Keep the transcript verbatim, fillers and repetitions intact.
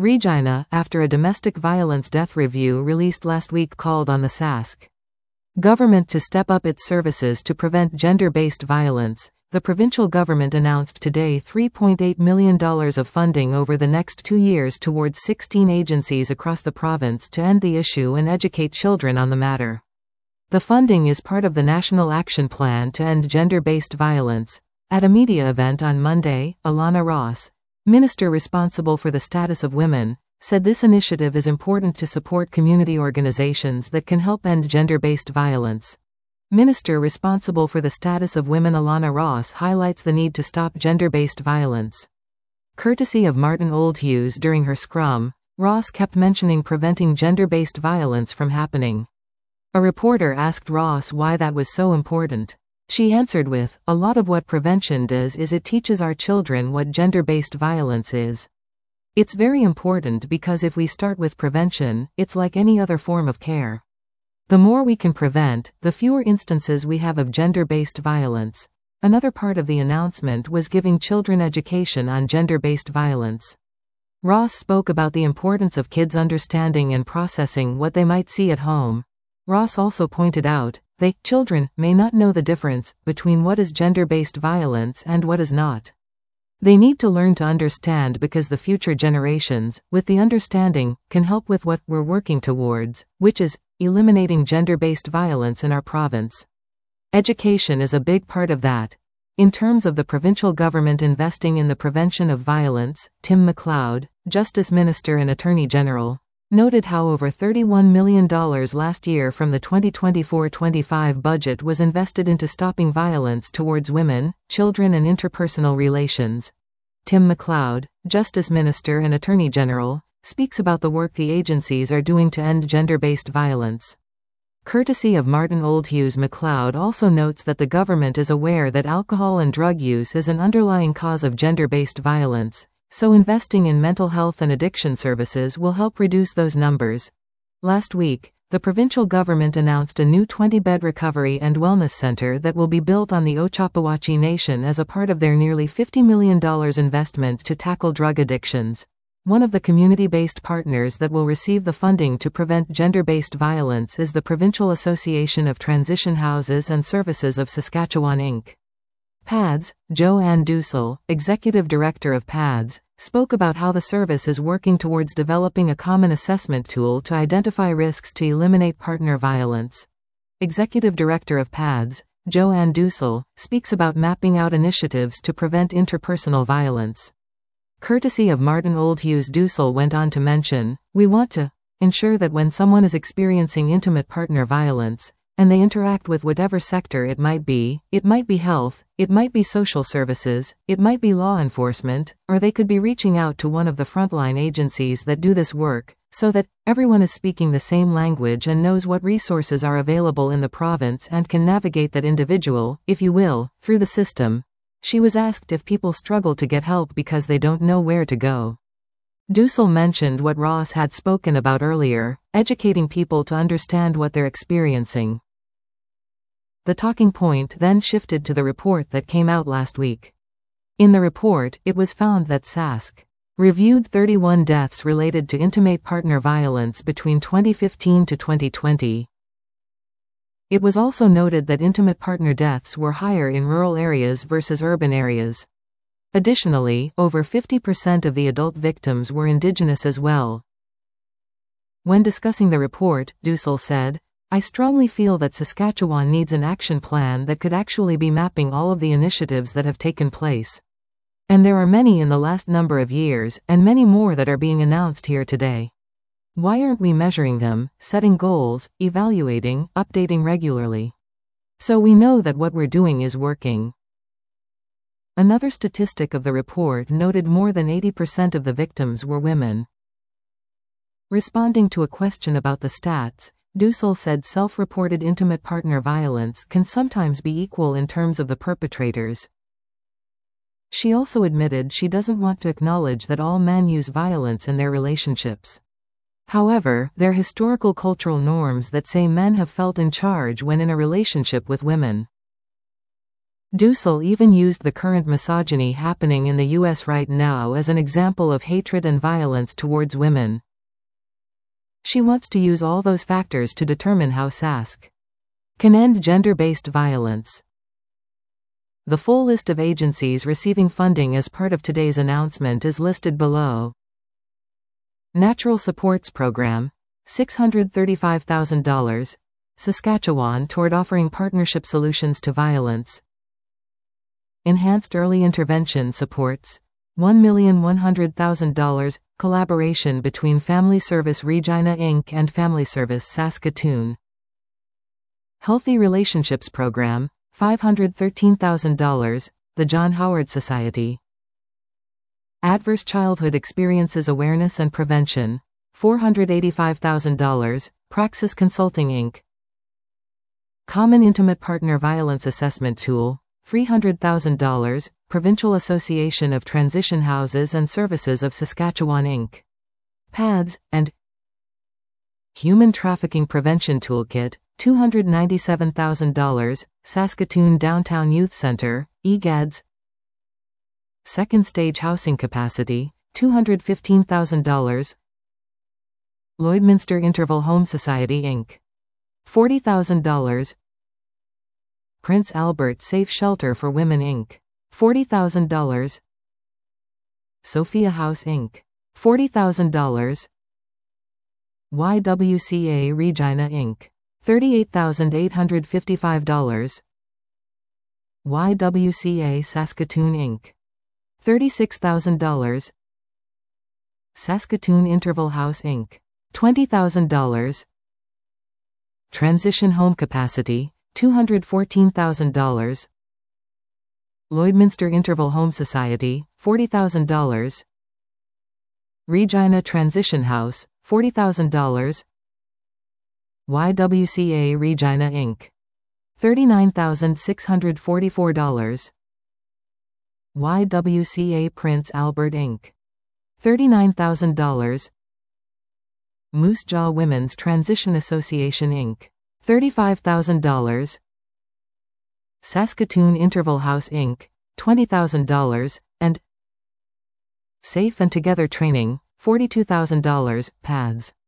Regina, after a domestic violence death review released last week, called on the Sask government to step up its services to prevent gender-based violence. The provincial government announced today three point eight million dollars of funding over the next two years towards sixteen agencies across the province to end the issue and educate children on the matter. The funding is part of the National Action Plan to End Gender-Based Violence. At a media event on Monday, Alana Ross, minister responsible for the status of women, said this initiative is important to support community organizations that can help end gender-based violence. Minister responsible for the status of women Alana Ross highlights the need to stop gender-based violence. Courtesy of Martin Oldhughes during her scrum, Ross kept mentioning preventing gender-based violence from happening. A reporter asked Ross why that was so important. She answered with, "A lot of what prevention does is it teaches our children what gender-based violence is. It's very important because if we start with prevention, it's like any other form of care. The more we can prevent, the fewer instances we have of gender-based violence." Another part of the announcement was giving children education on gender-based violence. Ross spoke about the importance of kids understanding and processing what they might see at home. Ross also pointed out, they, children, may not know the difference between what is gender-based violence and what is not. They need to learn to understand because the future generations, with the understanding, can help with what we're working towards, which is eliminating gender-based violence in our province. Education is a big part of that. In terms of the provincial government investing in the prevention of violence, Tim MacLeod, Justice Minister and Attorney General, noted how over thirty-one million dollars last year from the twenty twenty-four twenty-five budget was invested into stopping violence towards women, children and interpersonal relations. Tim MacLeod, Justice Minister and Attorney General, speaks about the work the agencies are doing to end gender-based violence. Courtesy of Martin Oldhughes, MacLeod also notes that the government is aware that alcohol and drug use is an underlying cause of gender-based violence, so investing in mental health and addiction services will help reduce those numbers. Last week, the provincial government announced a new twenty-bed recovery and wellness center that will be built on the Ochapowachi Nation as a part of their nearly fifty million dollars investment to tackle drug addictions. One of the community-based partners that will receive the funding to prevent gender-based violence is the Provincial Association of Transition Houses and Services of Saskatchewan, Incorporated. P A D S, Jo-Ann Dussel, Executive Director of P A D S, spoke about how the service is working towards developing a common assessment tool to identify risks to eliminate partner violence. Executive Director of P A D S, Jo-Ann Dussel, speaks about mapping out initiatives to prevent interpersonal violence. Courtesy of Martin Oldhughes, Dussel went on to mention, "We want to ensure that when someone is experiencing intimate partner violence, and they interact with whatever sector it might be, it might be health, it might be social services, it might be law enforcement, or they could be reaching out to one of the frontline agencies that do this work, so that everyone is speaking the same language and knows what resources are available in the province and can navigate that individual, if you will, through the system." She was asked if people struggle to get help because they don't know where to go. Dussel mentioned what Ross had spoken about earlier, educating people to understand what they're experiencing. The talking point then shifted to the report that came out last week. In the report, it was found that Sask reviewed thirty-one deaths related to intimate partner violence between twenty fifteen to twenty twenty. It was also noted that intimate partner deaths were higher in rural areas versus urban areas. Additionally, over fifty percent of the adult victims were Indigenous as well. When discussing the report, Dussel said, "I strongly feel that Saskatchewan needs an action plan that could actually be mapping all of the initiatives that have taken place. And there are many in the last number of years, and many more that are being announced here today. Why aren't we measuring them, setting goals, evaluating, updating regularly? So we know that what we're doing is working." Another statistic of the report noted more than eighty percent of the victims were women. Responding to a question about the stats, Dussel said self-reported intimate partner violence can sometimes be equal in terms of the perpetrators. She also admitted she doesn't want to acknowledge that all men use violence in their relationships. However, there are historical cultural norms that say men have felt in charge when in a relationship with women. Dussel even used the current misogyny happening in the U S right now as an example of hatred and violence towards women. She wants to use all those factors to determine how Sask can end gender-based violence. The full list of agencies receiving funding as part of today's announcement is listed below. Natural Supports Program, six hundred thirty-five thousand dollars, Saskatchewan toward offering partnership solutions to violence. Enhanced Early Intervention Supports, one million one hundred thousand dollars, collaboration between Family Service Regina Incorporated and Family Service Saskatoon. Healthy Relationships Program, five hundred thirteen thousand dollars, the John Howard Society. Adverse Childhood Experiences Awareness and Prevention, four hundred eighty-five thousand dollars, Praxis Consulting Incorporated. Common Intimate Partner Violence Assessment Tool, three hundred thousand dollars, Provincial Association of Transition Houses and Services of Saskatchewan Incorporated. P A D S, and Human Trafficking Prevention Toolkit, two hundred ninety-seven thousand dollars, Saskatoon Downtown Youth Center, E G A D S. Second Stage Housing Capacity, two hundred fifteen thousand dollars. Lloydminster Interval Home Society Incorporated. forty thousand dollars. Prince Albert Safe Shelter for Women Incorporated. forty thousand dollars. Sophia House Incorporated. forty thousand dollars. Y W C A Regina Incorporated. thirty-eight thousand eight hundred fifty-five dollars. Y W C A Saskatoon Incorporated. thirty-six thousand dollars. Saskatoon Interval House Incorporated. twenty thousand dollars. Transition Home Capacity, two hundred fourteen thousand dollars. Lloydminster Interval Home Society, forty thousand dollars. Regina Transition House, forty thousand dollars. Y W C A Regina Incorporated. thirty-nine thousand six hundred forty-four dollars. Y W C A Prince Albert Incorporated. thirty-nine thousand dollars. Moose Jaw Women's Transition Association Incorporated. thirty-five thousand dollars. Saskatoon Interval House Incorporated. twenty thousand dollars, and Safe and Together Training, forty-two thousand dollars, P A D S.